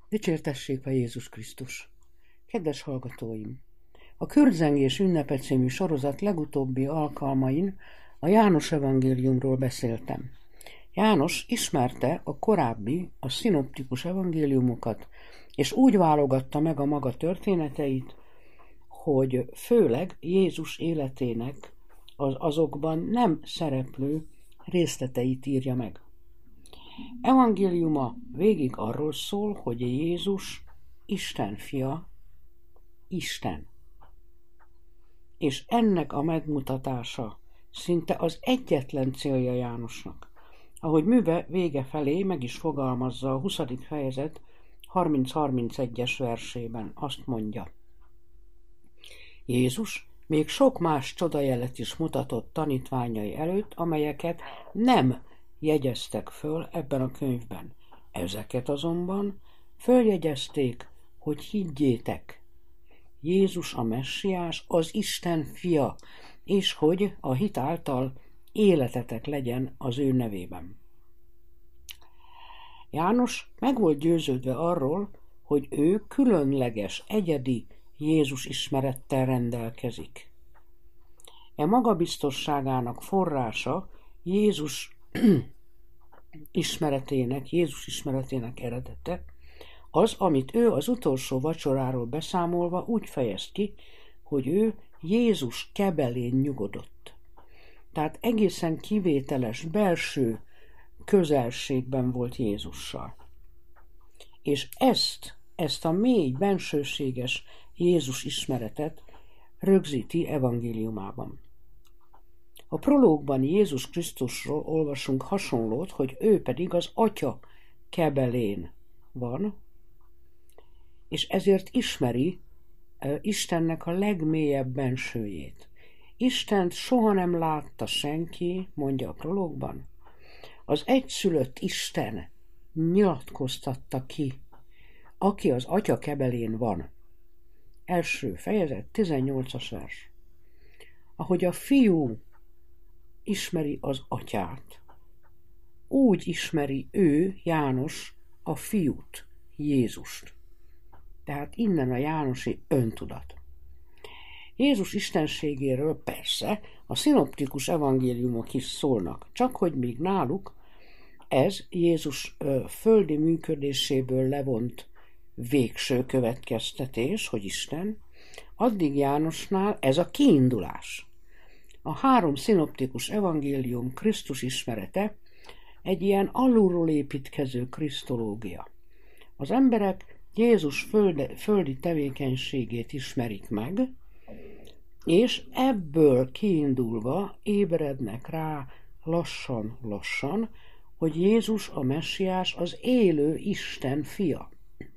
Dicsértessék a Jézus Krisztus! Kedves hallgatóim! A Kördzengés ünnepe című sorozat legutóbbi alkalmain a János evangéliumról beszéltem. János ismerte a korábbi, a szinoptikus evangéliumokat, és úgy válogatta meg a maga történeteit, hogy főleg Jézus életének azokban nem szereplő részleteit írja meg. Evangéliuma végig arról szól, hogy Jézus Isten fia, Isten. És ennek a megmutatása szinte az egyetlen célja Jánosnak. Ahogy műve vége felé meg is fogalmazza a 20. fejezet 30-31-es versében, azt mondja: Jézus még sok más csodajelet is mutatott tanítványai előtt, amelyeket nem jegyeztek föl ebben a könyvben. Ezeket azonban följegyezték, hogy higgyétek. Jézus a Messiás, az Isten fia, és hogy a hit által életetek legyen az ő nevében. János meg volt győződve arról, hogy ő különleges, egyedi Jézus ismerettel rendelkezik. Magabiztosságának forrása Jézus ismeretének eredete, az, amit ő az utolsó vacsoráról beszámolva úgy fejez ki, hogy ő Jézus kebelén nyugodott. Tehát egészen kivételes belső közelségben volt Jézussal. És ezt a mély, bensőséges Jézus ismeretet rögzíti evangéliumában. A prológban Jézus Krisztusról olvasunk hasonlót, hogy ő pedig az Atya kebelén van, és ezért ismeri Istennek a legmélyebb bensőjét. Istent soha nem látta senki, mondja a prológban. Az egyszülött Isten nyilatkoztatta ki, aki az Atya kebelén van. Első fejezet, 18-as vers. Ahogy a Fiú ismeri az Atyát, úgy ismeri ő, János, a Fiút, Jézust. Tehát innen a jánosi öntudat. Jézus istenségéről persze a szinoptikus evangéliumok is szólnak, csak hogy míg náluk ez Jézus földi működéséből levont végső következtetés, hogy Isten, addig Jánosnál ez a kiindulás. A 3 szinoptikus evangélium Krisztus ismerete egy ilyen alulról építkező krisztológia. Az emberek Jézus földi tevékenységét ismerik meg, és ebből kiindulva ébrednek rá lassan, hogy Jézus a Messiás az élő Isten fia.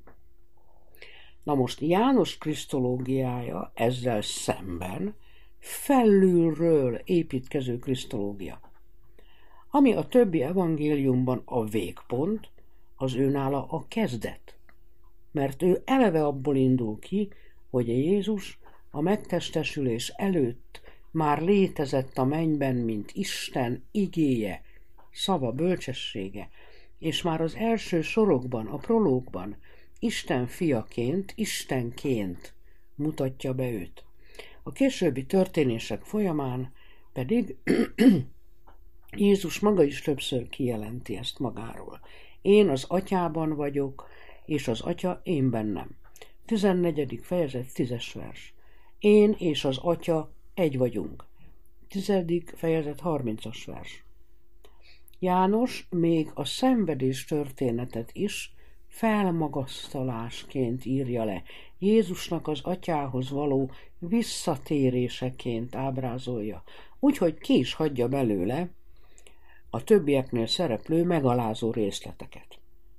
Na most János krisztológiája ezzel szemben felülről építkező krisztológia. Ami a többi evangéliumban a végpont, az őnála a kezdet. Mert ő eleve abból indul ki, hogy Jézus a megtestesülés előtt már létezett a mennyben, mint Isten igéje, szava, bölcsessége, és már az első sorokban, a prológban Isten fiaként, Istenként mutatja be őt. A későbbi történések folyamán pedig Jézus maga is többször kijelenti ezt magáról. Én az Atyában vagyok, és az Atya én bennem. 14. fejezet, 10-es vers. Én és az Atya egy vagyunk. 10. fejezet, 30-as vers. János még a szenvedés történetet is felmagasztalásként írja le. Jézusnak az Atyához való visszatéréseként ábrázolja. Úgyhogy ki is hagyja belőle a többieknél szereplő megalázó részleteket.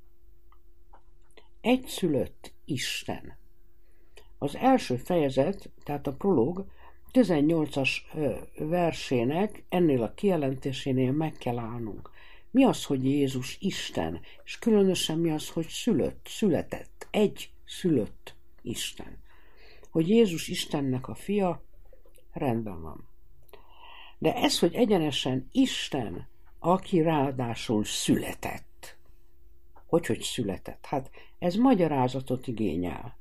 Egyszülött Isten. Az első fejezet, tehát a prológ 18-as versének ennél a kijelentésénél meg kell állnunk. Mi az, hogy Jézus Isten, és különösen mi az, hogy született, egy szülött Isten. Hogy Jézus Istennek a fia, rendben van. De ez, hogy egyenesen Isten, aki ráadásul született, hogy született. Hát ez magyarázatot igényel.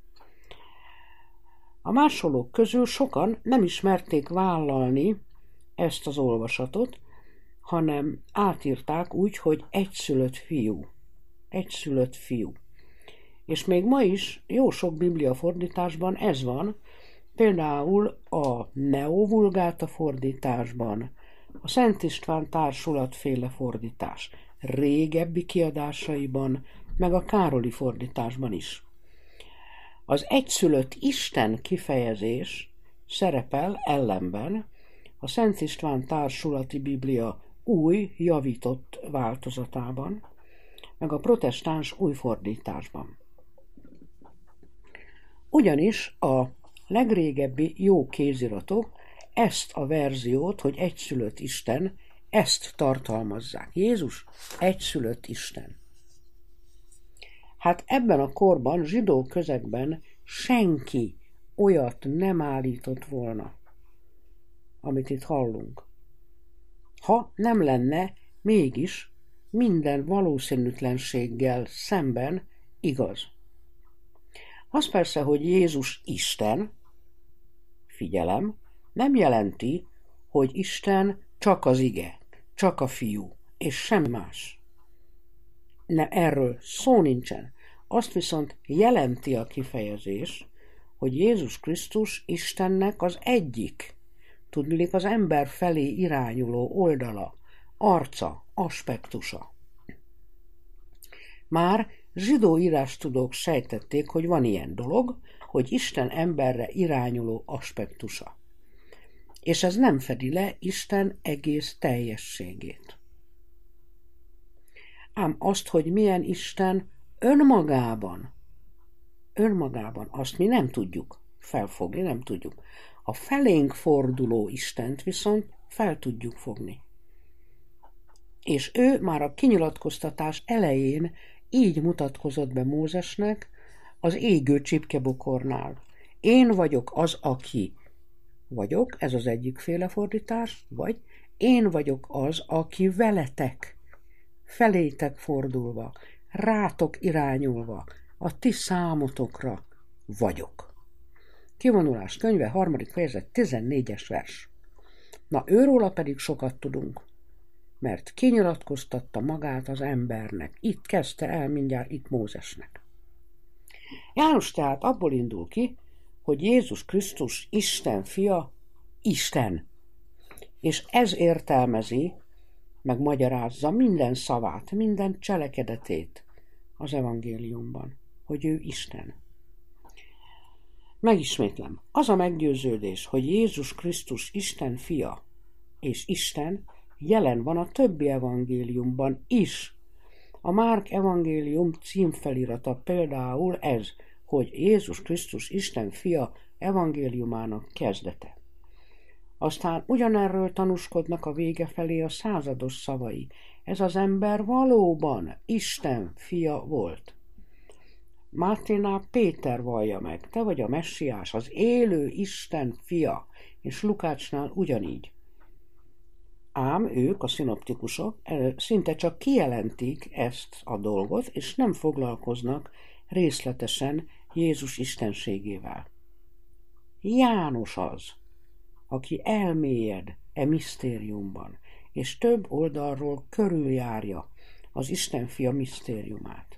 A másolók közül sokan nem is merték vállalni ezt az olvasatot, hanem átírták úgy, hogy egyszülött fiú. Egyszülött fiú. És még ma is jó sok Biblia fordításban ez van, például a Neo Vulgata fordításban, a Szent István Társulat féle fordítás régebbi kiadásaiban, meg a Károli fordításban is. Az egyszülött Isten kifejezés szerepel ellenben a Szent István Társulati Biblia új, javított változatában, meg a protestáns új fordításban. Ugyanis a legrégebbi jó kéziratok ezt a verziót, hogy egyszülött Isten, ezt tartalmazzák. Jézus egyszülött Isten. Hát ebben a korban, zsidó közegben senki olyat nem állított volna, amit itt hallunk. Ha nem lenne mégis minden valószínűtlenséggel szemben igaz. Az persze, hogy Jézus Isten, figyelem, nem jelenti, hogy Isten csak az ige, csak a fiú, és semmi más. Nem, erről szó nincsen. Azt viszont jelenti a kifejezés, hogy Jézus Krisztus Istennek az egyik, tudniillik az ember felé irányuló oldala, arca, aspektusa. Már zsidó írástudók sejtették, hogy van ilyen dolog, hogy Isten emberre irányuló aspektusa. És ez nem fedi le Isten egész teljességét. Ám azt, hogy milyen Isten önmagában, azt mi nem tudjuk felfogni, nem tudjuk. A felénk forduló Istent viszont fel tudjuk fogni. És ő már a kinyilatkoztatás elején így mutatkozott be Mózesnek az égő csipkebokornál. Én vagyok az, aki vagyok, ez az egyik féle fordítás, vagy én vagyok az, aki veletek, felétek fordulva, rátok irányulva, a ti számotokra vagyok. Kivonulás könyve, 3. fejezet, 14. vers. Na, őróla pedig sokat tudunk, mert kinyilatkoztatta magát az embernek. Itt kezdte el mindjárt itt Mózesnek. János tehát abból indul ki, hogy Jézus Krisztus Isten fia, Isten. És ez értelmezi, meg magyarázza minden szavát, minden cselekedetét az evangéliumban, hogy ő Isten. Megismétlem, az a meggyőződés, hogy Jézus Krisztus Isten fia és Isten jelen van a többi evangéliumban is. A Márk evangélium címfelirata például ez, hogy Jézus Krisztus Isten fia evangéliumának kezdete. Aztán ugyanerről tanúskodnak a vége felé a százados szavai. Ez az ember valóban Isten fia volt. Máténál Péter vallja meg, te vagy a messiás, az élő Isten fia, és Lukácsnál ugyanígy. Ám ők, a szinoptikusok, szinte csak kijelentik ezt a dolgot, és nem foglalkoznak részletesen Jézus istenségével. János az, aki elmélyed misztériumban, és több oldalról körüljárja az Istenfia misztériumát.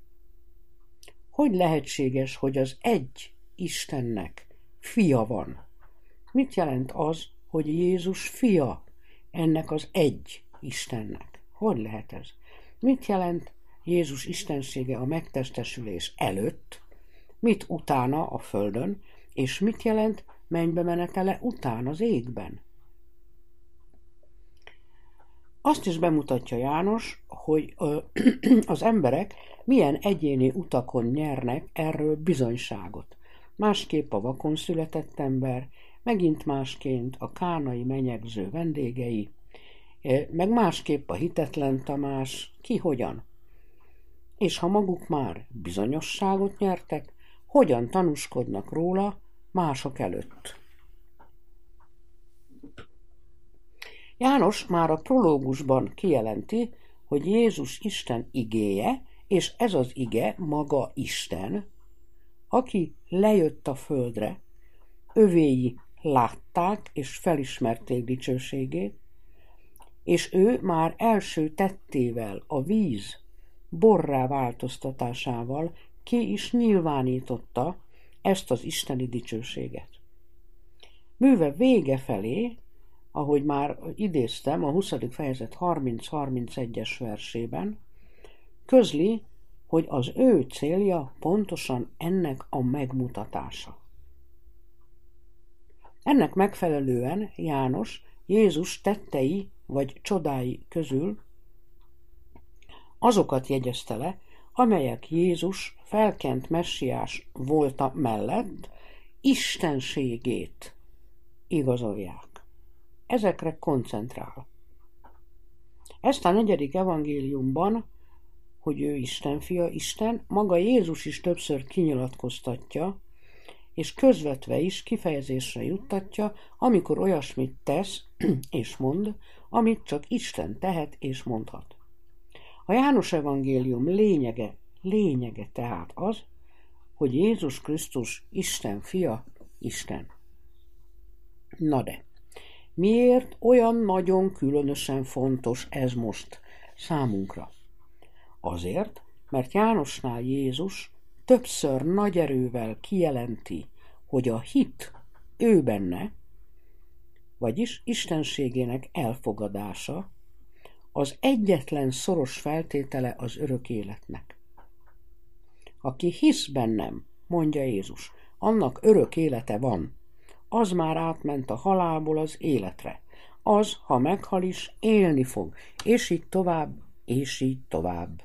Hogy lehetséges, hogy az egy Istennek fia van? Mit jelent az, hogy Jézus fia ennek az egy Istennek? Hogy lehet ez? Mit jelent Jézus istensége a megtestesülés előtt, mit utána a földön, és mit jelent mennybe menetele után az égben? Azt is bemutatja János, hogy az emberek milyen egyéni utakon nyernek erről bizonyságot. Másképp a vakon született ember, megint másként a kánai menyegző vendégei, meg másképp a hitetlen Tamás, ki hogyan. És ha maguk már bizonyosságot nyertek, hogyan tanúskodnak róla mások előtt. János már a prológusban kijelenti, hogy Jézus Isten igéje és ez az ige maga Isten, aki lejött a földre, övéi látták és felismerték dicsőségét, és ő már első tettével, a víz borrá változtatásával ki is nyilvánította ezt az isteni dicsőséget. Műve vége felé, ahogy már idéztem a 20. fejezet 30-31-es versében, közli, hogy az ő célja pontosan ennek a megmutatása. Ennek megfelelően János Jézus tettei vagy csodái közül azokat jegyezte le, amelyek Jézus felkent messiás volta mellett istenségét igazolják. Ezekre koncentrál. Ezt a 4. evangéliumban, hogy ő Isten fia, Isten, maga Jézus is többször kinyilatkoztatja, és közvetve is kifejezésre juttatja, amikor olyasmit tesz és mond, amit csak Isten tehet és mondhat. A János evangélium lényege tehát az, hogy Jézus Krisztus Isten fia, Isten. Na de, miért olyan nagyon különösen fontos ez most számunkra? Azért, mert Jánosnál Jézus többször nagy erővel kijelenti, hogy a hit ő benne, vagyis istenségének elfogadása, az egyetlen szoros feltétele az örök életnek. Aki hisz bennem, mondja Jézus, annak örök élete van. Az már átment a halálból az életre. Az, ha meghal is, élni fog. És így tovább, és így tovább.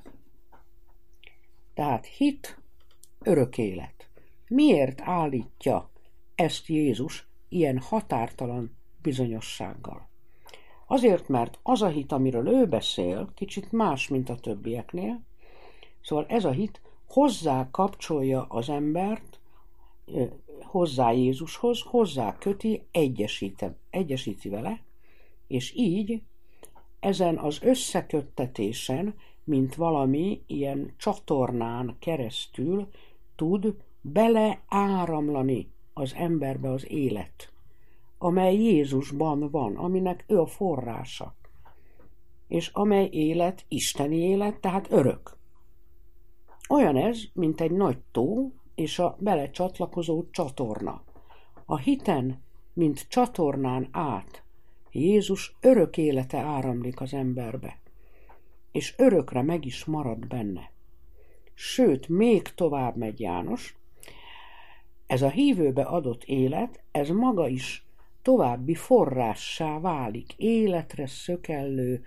Tehát hit, örök élet. Miért állítja ezt Jézus ilyen határtalan bizonyossággal? Azért, mert az a hit, amiről ő beszél, kicsit más, mint a többieknél. Szóval ez a hit hozzá kapcsolja az embert, hozzá Jézushoz, hozzá köti, egyesíti vele, és így ezen az összeköttetésen, mint valami ilyen csatornán keresztül tud beleáramlani az emberbe az élet, amely Jézusban van, aminek ő a forrása, és amely élet isteni élet, tehát örök. Olyan ez, mint egy nagy tó és a bele csatlakozó csatorna. A hiten, mint csatornán át, Jézus örök élete áramlik az emberbe, és örökre meg is marad benne. Sőt, még tovább megy János, ez a hívőbe adott élet, ez maga is további forrássá válik, életre szökellő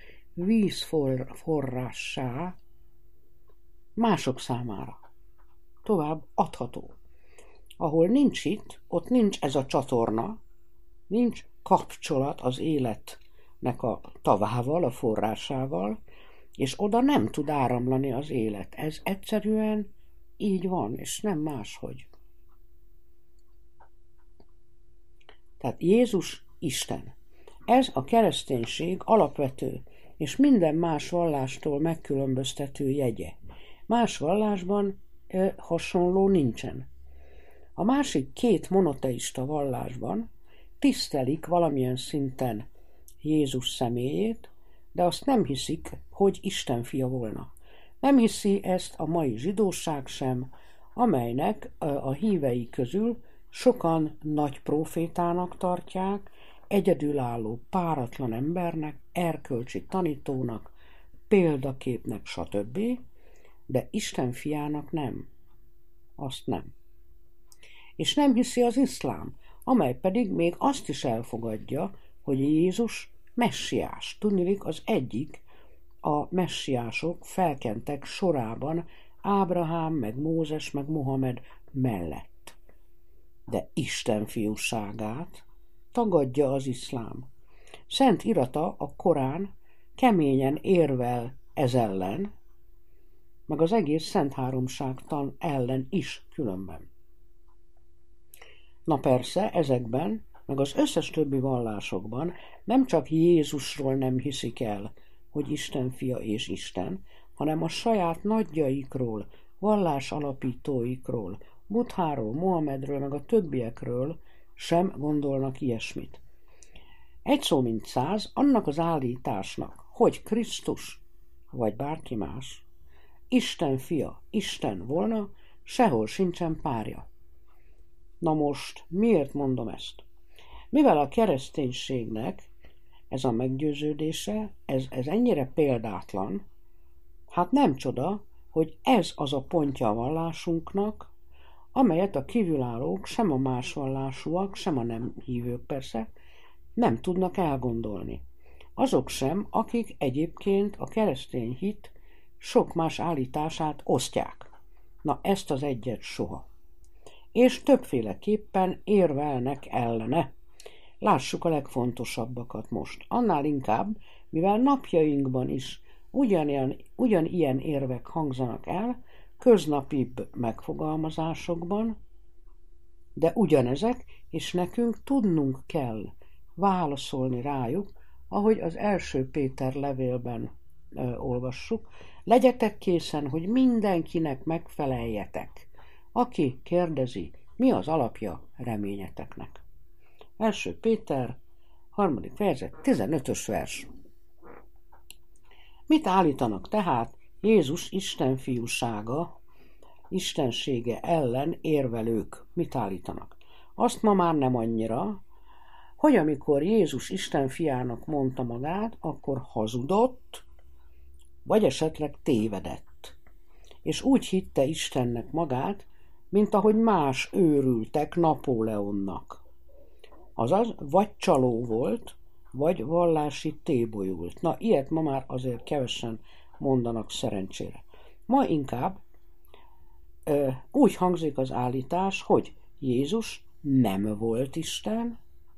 vízforrássá mások számára. Tovább adható. Ahol nincs itt, ott nincs ez a csatorna, nincs kapcsolat az életnek a tavával, a forrásával, és oda nem tud áramlani az élet. Ez egyszerűen így van, és nem máshogy. Tehát Jézus Isten. Ez a kereszténység alapvető, és minden más vallástól megkülönböztető jegye. Más vallásban hasonló nincsen. A másik két monoteista vallásban tisztelik valamilyen szinten Jézus személyét, de azt nem hiszik, hogy Isten fia volna. Nem hiszi ezt a mai zsidóság sem, amelynek a hívei közül sokan nagy prófétának tartják, egyedülálló, páratlan embernek, erkölcsi tanítónak, példaképnek, stb., de Isten fiának nem. Azt nem. És nem hiszi az iszlám, amely pedig még azt is elfogadja, hogy Jézus messiás. Tudniillik az egyik a messiások felkentek sorában Ábrahám, meg Mózes, meg Mohamed mellett. De Isten fiúságát tagadja az iszlám. Szent irata, a Korán keményen érvel ez ellen, meg az egész Szent Háromságtan ellen is különben. Na persze, ezekben, meg az összes többi vallásokban nem csak Jézusról nem hiszik el, hogy Isten fia és Isten, hanem a saját nagyjaikról, vallás alapítóikról, Buddháról, Mohamedről, meg a többiekről sem gondolnak ilyesmit. Egy szó mint száz, annak az állításnak, hogy Krisztus, vagy bárki más, Isten fia, Isten volna, sehol sincsen párja. Na most, miért mondom ezt? Mivel a kereszténységnek ez a meggyőződése, ez ennyire példátlan, hát nem csoda, hogy ez az a pontja a vallásunknak, amelyet a kívülállók, sem a más vallásúak, sem a nem hívők persze, nem tudnak elgondolni. Azok sem, akik egyébként a keresztény hit sok más állítását osztják. Na ezt az egyet soha. És többféleképpen érvelnek ellene. Lássuk a legfontosabbakat most. Annál inkább, mivel napjainkban is ugyanilyen érvek hangzanak el, köznapibb megfogalmazásokban, de ugyanezek, és nekünk tudnunk kell válaszolni rájuk, ahogy az első Péter levélben olvassuk. Legyetek készen, hogy mindenkinek megfeleljetek, aki kérdezi, mi az alapja reményeteknek. Első Péter, 3. fejezet, 15. vers. Mit állítanak tehát Jézus Isten fiúsága, istensége ellen érvelők? Mit állítanak? Azt ma már nem annyira, hogy amikor Jézus Isten fiának mondta magát, akkor hazudott, vagy esetleg tévedett. És úgy hitte Istennek magát, mint ahogy más őrültek Napóleonnak. Azaz, vagy csaló volt, vagy vallási tébolyult. Na, ilyet ma már azért kevesen mondanak szerencsére. Ma inkább úgy hangzik az állítás, hogy Jézus nem volt Isten,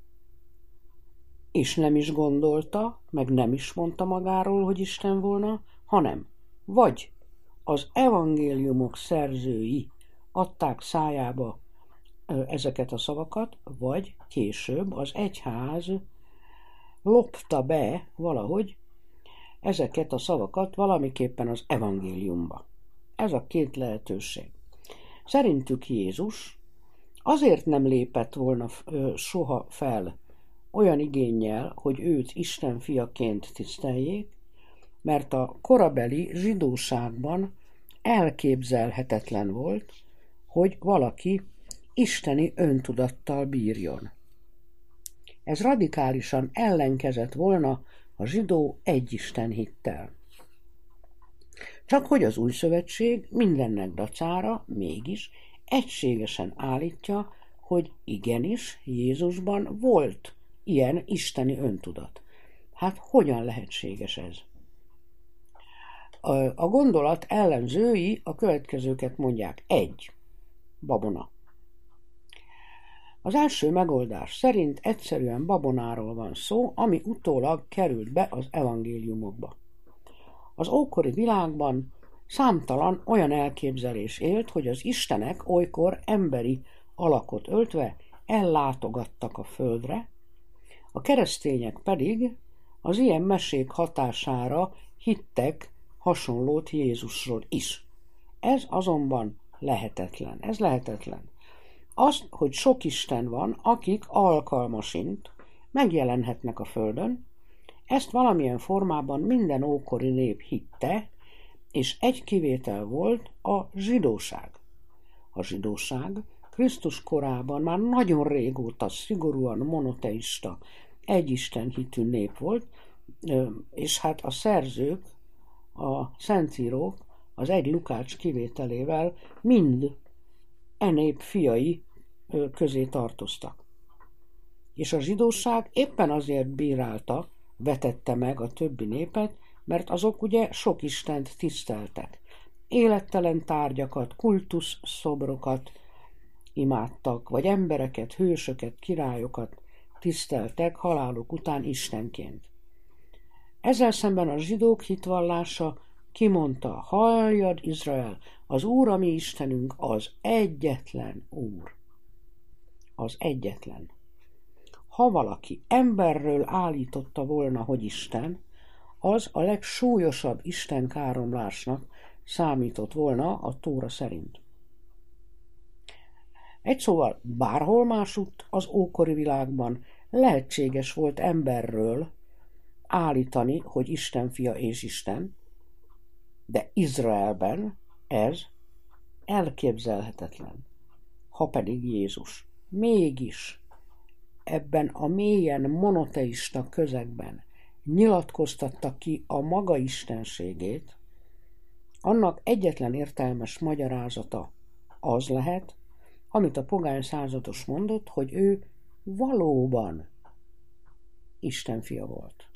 és nem is gondolta, meg nem is mondta magáról, hogy Isten volna, hanem vagy az evangéliumok szerzői adták szájába ezeket a szavakat, vagy később az egyház lopta be valahogy ezeket a szavakat valamiképpen az evangéliumba. Ez a két lehetőség. Szerintük Jézus azért nem lépett volna soha fel olyan igénnyel, hogy őt Isten fiaként tiszteljék, mert a korabeli zsidóságban elképzelhetetlen volt, hogy valaki isteni öntudattal bírjon. Ez radikálisan ellenkezett volna a zsidó egyisten hittel. Csak hogy az új szövetség mindennek dacára mégis egységesen állítja, hogy igenis Jézusban volt ilyen isteni öntudat. Hát hogyan lehetséges ez? A gondolat ellenzői a következőket mondják. 1. Babona. Az első megoldás szerint egyszerűen babonáról van szó, ami utólag került be az evangéliumokba. Az ókori világban számtalan olyan elképzelés élt, hogy az istenek olykor emberi alakot öltve ellátogattak a földre, a keresztények pedig az ilyen mesék hatására hittek hasonlót Jézusról is. Ez azonban lehetetlen. Ez lehetetlen. Az, hogy sok Isten van, akik alkalmasint megjelenhetnek a földön, ezt valamilyen formában minden ókori nép hitte, és egy kivétel volt a zsidóság. A zsidóság Krisztus korában már nagyon régóta szigorúan monoteista, egyisten hitű nép volt, és hát a szerzők, a szentírók az egy Lukács kivételével mind nép fiai közé tartoztak. És a zsidóság éppen azért bírálta, vetette meg a többi népet, mert azok ugye sok istent tiszteltek. Élettelen tárgyakat, kultuszszobrokat imádtak, vagy embereket, hősöket, királyokat tiszteltek haláluk után istenként. Ezzel szemben a zsidók hitvallása kimondta: halljad Izrael, az Úr, a mi Istenünk, az egyetlen Úr. Az egyetlen. Ha valaki emberről állította volna, hogy Isten, az a legsúlyosabb istenkáromlásnak számított volna a Tóra szerint. Egy szóval bárhol másutt az ókori világban lehetséges volt emberről állítani, hogy Isten fia és Isten, de Izraelben ez elképzelhetetlen. Ha pedig Jézus mégis ebben a mélyen monoteista közegben nyilatkoztatta ki a maga istenségét, annak egyetlen értelmes magyarázata az lehet, amit a pogány százados mondott, hogy ő valóban Isten fia volt.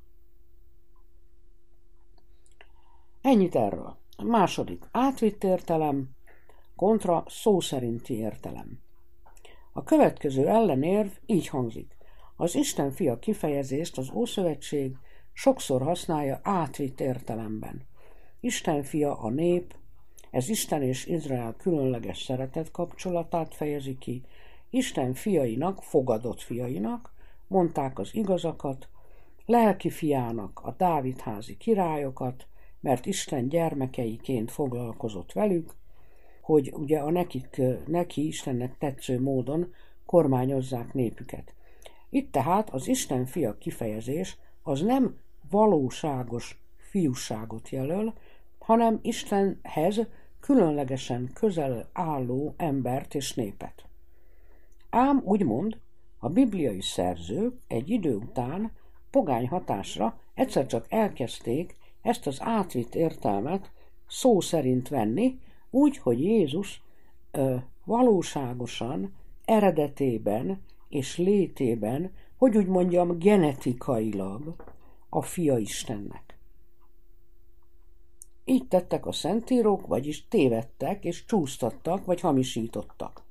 Ennyit erről. A második, átvitt értelem kontra szó szerinti értelem. A következő ellenérv így hangzik. Az Isten fia kifejezést az Ószövetség sokszor használja átvitt értelemben. Isten fia a nép, ez Isten és Izrael különleges szeretet kapcsolatát fejezi ki. Isten fiainak, fogadott fiainak mondták az igazakat, lelki fiának a Dávidházi királyokat, mert Isten gyermekeiként foglalkozott velük, hogy ugye neki Istennek tetsző módon kormányozzák népüket. Itt tehát az Isten fia kifejezés az nem valóságos fiúságot jelöl, hanem Istenhez különlegesen közel álló embert és népet. Ám úgymond a bibliai szerzők egy idő után pogány hatásra egyszer csak elkezdték ezt az átvitt értelmet szó szerint venni, úgy, hogy Jézus valóságosan, eredetében és létében, hogy úgy mondjam, genetikailag a fia Istennek. Így tettek a szentírók, vagyis tévedtek és csúsztattak, vagy hamisítottak.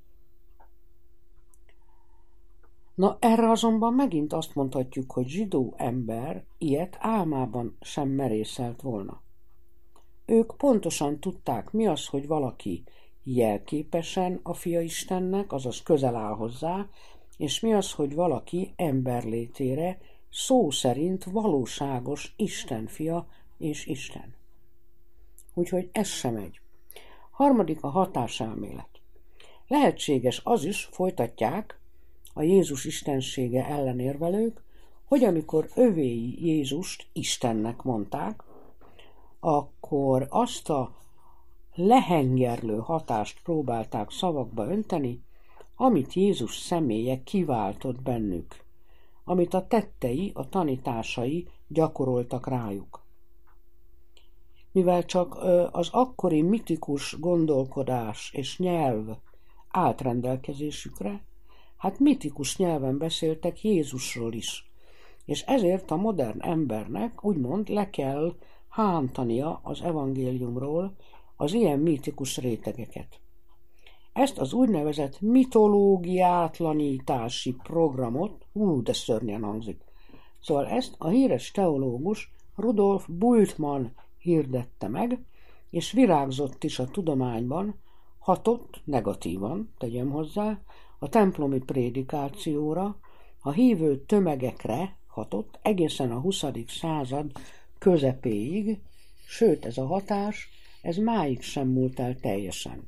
Na erre azonban megint azt mondhatjuk, hogy zsidó ember ilyet álmában sem merészelt volna. Ők pontosan tudták, mi az, hogy valaki jelképesen a fia Istennek, azaz közel áll hozzá, és mi az, hogy valaki emberlétére szó szerint valóságos Isten fia és Isten. Úgyhogy ez sem megy. Harmadik a hatáselmélet. Lehetséges az is, folytatják a Jézus istensége ellenérvelők, hogy amikor övéi Jézust Istennek mondták, akkor azt a lehengerlő hatást próbálták szavakba önteni, amit Jézus személye kiváltott bennük, amit a tettei, a tanításai gyakoroltak rájuk. Mivel csak az akkori mitikus gondolkodás és nyelv állt rendelkezésükre, hát mitikus nyelven beszéltek Jézusról is, és ezért a modern embernek úgymond le kell hántania az evangéliumról az ilyen mítikus rétegeket. Ezt az úgynevezett mitológiátlanítási programot, de szörnyen hangzik. Szóval ezt a híres teológus Rudolf Bultmann hirdette meg, és virágzott is a tudományban, hatott negatívan, tegyem hozzá, a templomi prédikációra, a hívő tömegekre hatott egészen a 20. század közepéig, sőt ez a hatás, ez máig sem múlt el teljesen.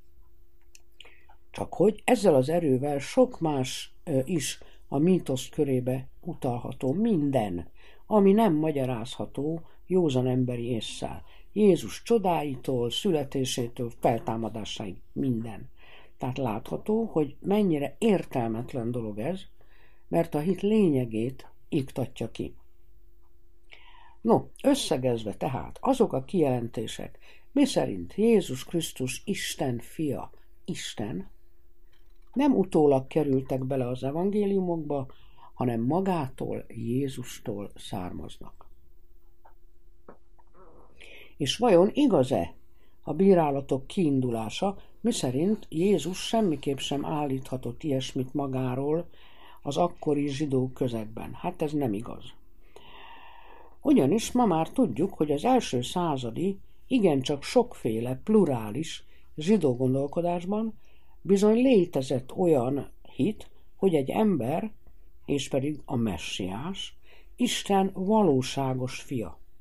Csak hogy ezzel az erővel sok más is a mítosz körébe utalható, minden, ami nem magyarázható józan emberi ésszel. Jézus csodáitól, születésétől, feltámadásáig minden. Tehát látható, hogy mennyire értelmetlen dolog ez, mert a hit lényegét iktatja ki. No, összegezve tehát azok a kijelentések, miszerint Jézus Krisztus Isten fia, Isten, nem utólag kerültek bele az evangéliumokba, hanem magától, Jézustól származnak. És vajon igaz-e a bírálatok kiindulása, miszerint Jézus semmiképp sem állíthatott ilyesmit magáról az akkori zsidó közegben? Hát ez nem igaz. Ugyanis ma már tudjuk, hogy az első századi, igencsak sokféle, plurális zsidó gondolkodásban bizony létezett olyan hit, hogy egy ember, és pedig a messiás, Isten valóságos fia.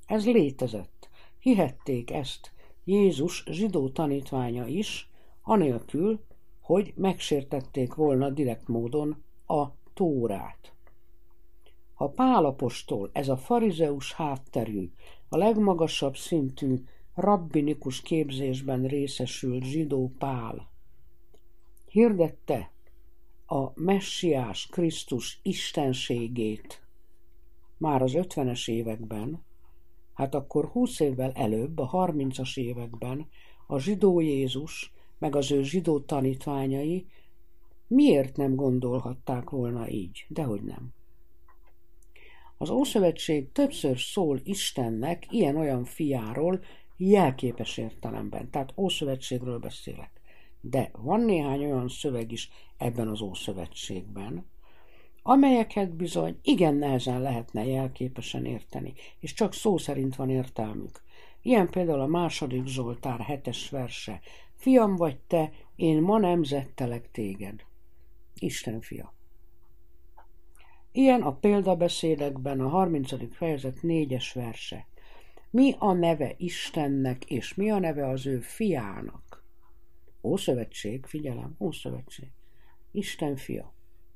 Ez létezett. Hihették ezt Jézus zsidó tanítványa is, anélkül, hogy megsértették volna direkt módon a Tórát. Ha Pál apostol, ez a farizeus hátterű, a legmagasabb szintű rabbinikus képzésben részesült zsidó Pál, hirdette a messiás Krisztus istenségét már az 50-es években, hát akkor 20 évvel előbb, a 30-as években a zsidó Jézus meg az ő zsidó tanítványai miért nem gondolhatták volna így? Dehogy nem. Az Ószövetség többször szól Istennek ilyen-olyan fiáról jelképes értelemben, tehát Ószövetségről beszélek. De van néhány olyan szöveg is ebben az Ószövetségben, amelyeket bizony igen nehezen lehetne jelképesen érteni, és csak szó szerint van értelmük. Ilyen például a 2. Zsoltár 7. verse. Fiam vagy te, én ma nemzettelek téged. Isten fia. Ilyen a példabeszédekben a 30. fejezet 4. verse. Mi a neve Istennek, és mi a neve az ő fiának? Ószövetség, figyelem, Ószövetség. Isten fia.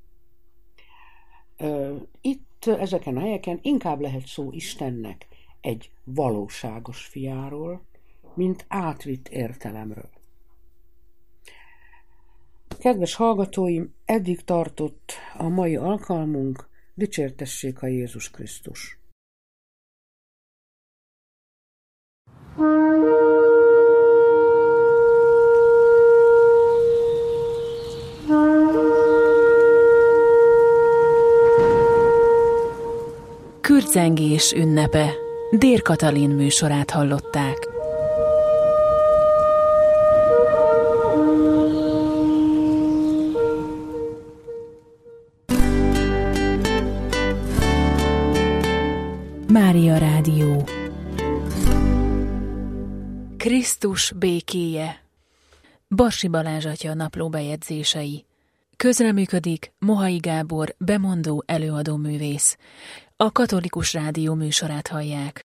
Itt ezeken a helyeken inkább lehet szó Istennek egy valóságos fiáról, mint átvitt értelemről. Kedves hallgatóim, eddig tartott a mai alkalmunk, dicsértessék a Jézus Krisztus. Kürdzengés ünnepe. Dér Katalin műsorát hallották. Mária Rádió. Krisztus békéje. Barsi Balázs atya naplóbejegyzései. Közreműködik Mohai Gábor, bemondó előadó művész. A Katolikus Rádió műsorát hallják.